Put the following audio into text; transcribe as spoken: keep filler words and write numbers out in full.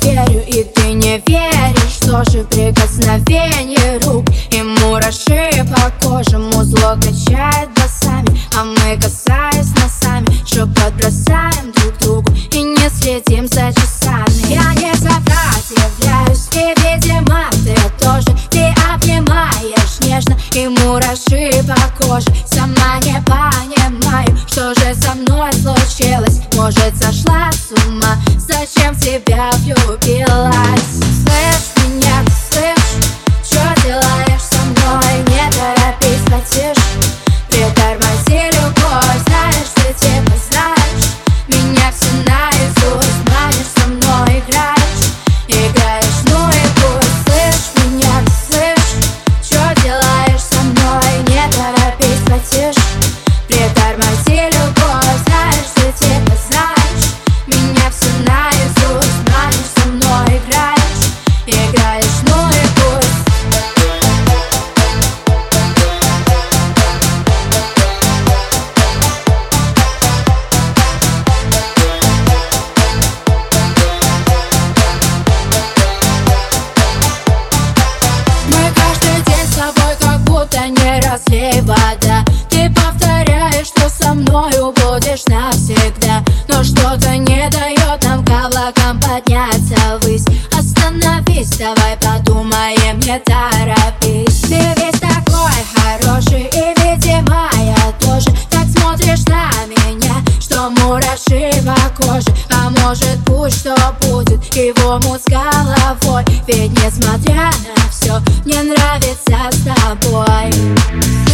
верю, и ты не веришь. Тоже прикосновение рук и мураши по коже. Музло качает басами, а мы, касаясь носами, шепот бросаем друг другу и не следим за часами. Я не сопротивляюсь, и, видимо, ты тоже. Ты обнимаешь нежно, и мураши по коже. Сама не понимаю, что же со мной случилось. Может, сошла с ума, зачем в тебя влюбилась? Слышь меня, ты слышь, что делаешь со мной? Не торопись, потише, притормози любовь. Знаешь, ты типа знаешь меня все наизусть. Манишь, со мной играешь, играешь, ну и пусть. Слышь меня, ты слышь, что делаешь со мной? Не торопись, потише, притормози любовь. Знаешь, ты типа знаешь меня все наизусть. Манишь, со мной играешь, играешь, ну и пусть. Мы каждый день с тобой как будто не разлей вода. Ты повторяешь, что со мною будешь навсегда, но что-то не дает нам к облакам подняться ввысь. Остановись, давай подумаем, не торопись. Ты весь такой хороший, и, видимо, я тоже. Так смотришь на меня, что мураши по коже. А может, пусть что будет, и в омут с головой. Ведь несмотря на все, мне нравится с тобой.